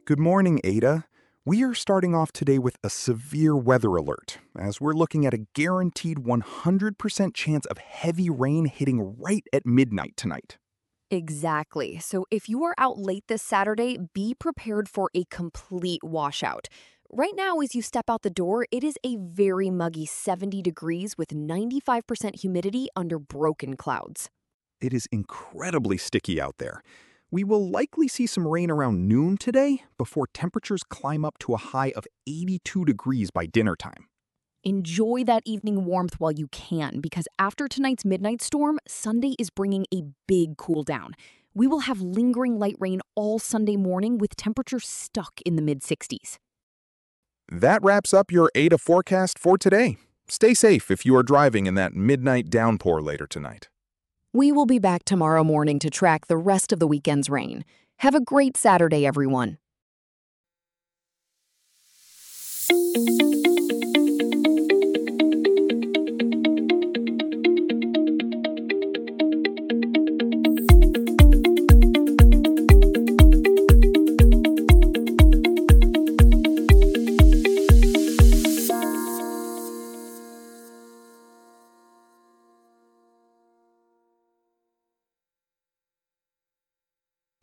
Good morning, Ada. We are starting off today with a severe weather alert, as we're looking at a guaranteed 100% chance of heavy rain hitting right at midnight tonight. Exactly. So if you are out late this Saturday, be prepared for a complete washout. Right now, as you step out the door, it is a very muggy 70 degrees with 95% humidity under broken clouds. It is incredibly sticky out there. We will likely see some rain around noon today before temperatures climb up to a high of 82 degrees by dinner time. Enjoy that evening warmth while you can, because after tonight's midnight storm, Sunday is bringing a big cool down. We will have lingering light rain all Sunday morning with temperatures stuck in the mid 60s. That wraps up your Ada forecast for today. Stay safe if you are driving in that midnight downpour later tonight. We will be back tomorrow morning to track the rest of the weekend's rain. Have a great Saturday, everyone.